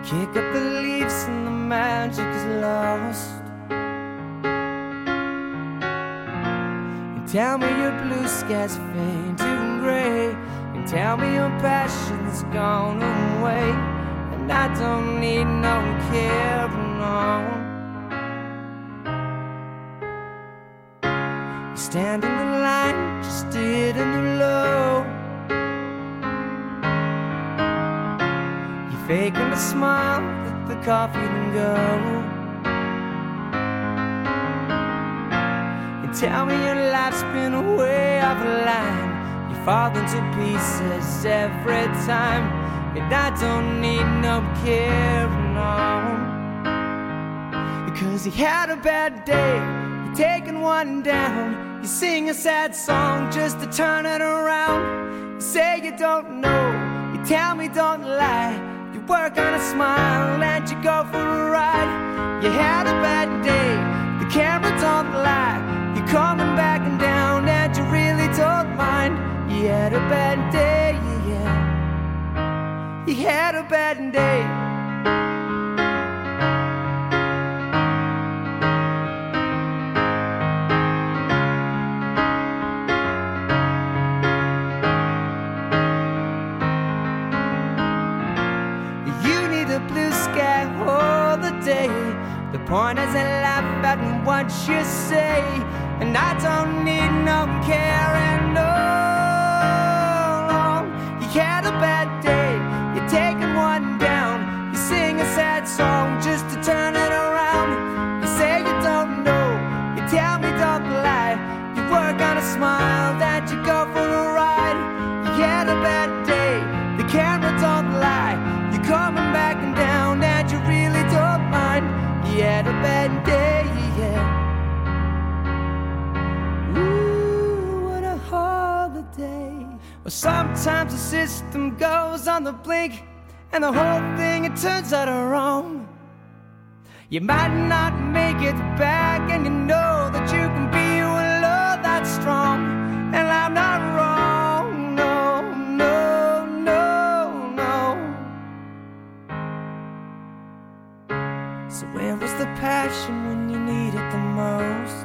Kick up the leaves and the magic is lost. And tell me your blue skies fade to gray, and tell me your passion's gone away. And I don't need no carrying on. You stand in the line, just hitting the low. You're faking a smile, let the coffee can go. And tell me your life's been way off the line. You fall into pieces every time. And I don't need no carrying on. Because you had a bad day, you're taking one down. You sing a sad song just to turn it around. You say you don't know, you tell me don't lie. You work on a smile and you go for a ride. You had a bad day, the camera don't lie. You're coming back and down and you really don't mind. You had a bad day, yeah. You had a bad day. You need a blue sky all the day. The point is I laugh at what you say. And I don't need no caring, no. You had a bad day, you're taking one down. You sing a sad song just to turn it around. You say you don't know, you tell me don't lie. You work on a smile that you go for a ride. You had a bad day, the camera don't lie. You're coming back and down and you really don't mind. You had a bad day, yeah. Ooh, what a holiday. Well, sometimes the system goes on the blink, and the whole thing, it turns out wrong. You might not make it back, and you know that you can be with love that's strong. And I'm not wrong, no, no, no, no. So where was the passion when you need it the most?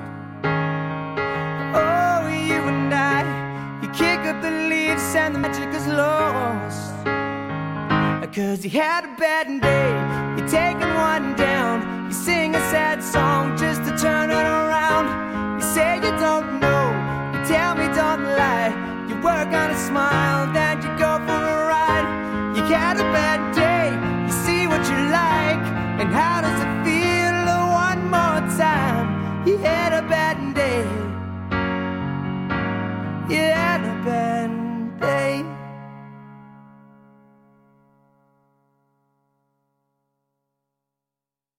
Oh, you and I, you kick up the leaves and the magic is lost. Cause you had a bad day, you're taking one down. You sing a sad song just to turn it around. You say you don't know, you tell me don't lie. You work on a smile, then you go for a ride. You had a bad day, you see what you like. And how does it feel one more time? You had a bad day, you had a bad day.